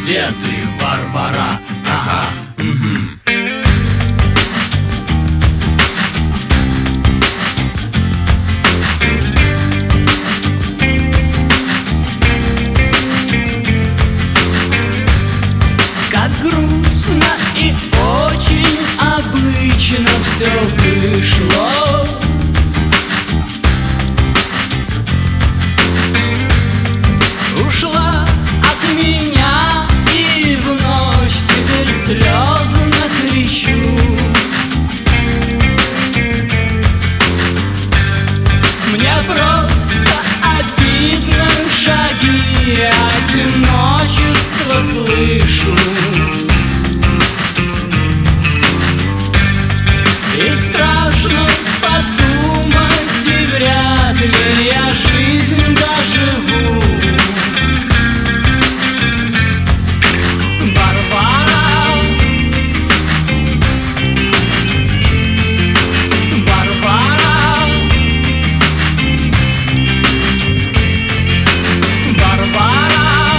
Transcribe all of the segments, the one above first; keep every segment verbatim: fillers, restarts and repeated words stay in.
где ты, Варвара? Ага, угу. Как грустно и очень обычно все вышло. Ушла от меня и в ночь теперь слезно кричу. Мне просто обидно, шаги одиночества слышу. И страшно подумать, и вряд ли я жизнь доживу. Варвара, Варвара, Варвара,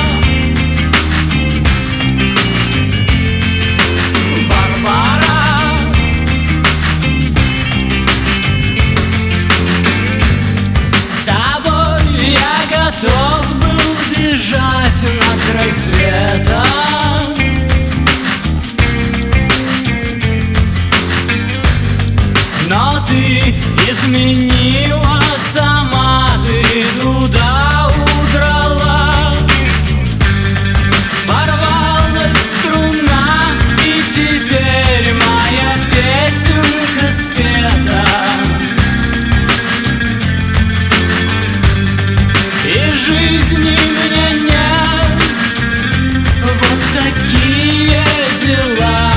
Варвара. С тобой я готов был бежать на край света. Но ты изменила, сама ты туда удрала. Порвалась струна, и теперь моя песенка спета. И жизни мне нет, вот такие дела.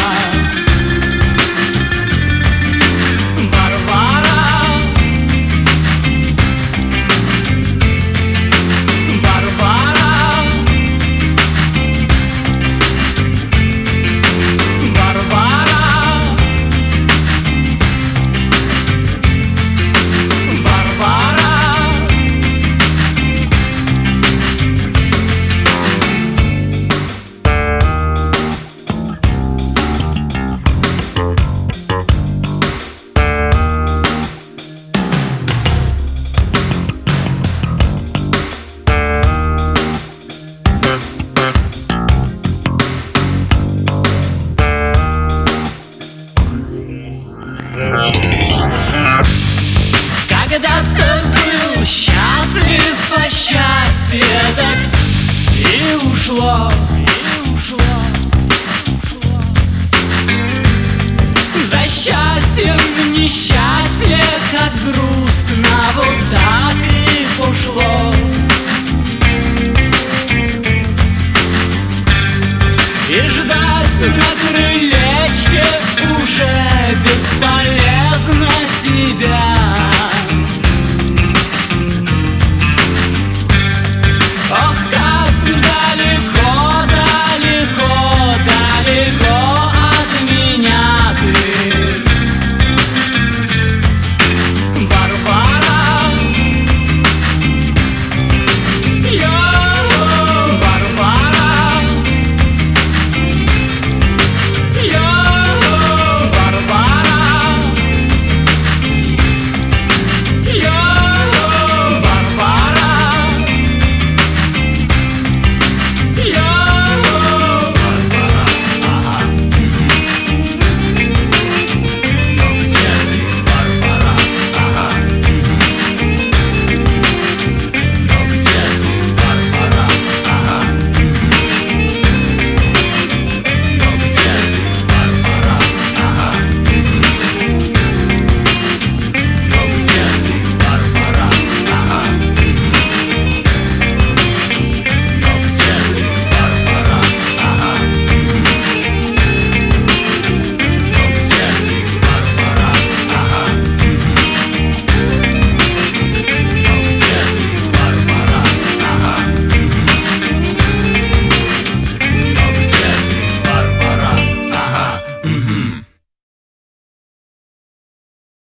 Когда-то был счастлив, а счастье так и ушло, и ушло, ушло. За счастьем несчастье, как грустно, вот так и пошло. И ждать на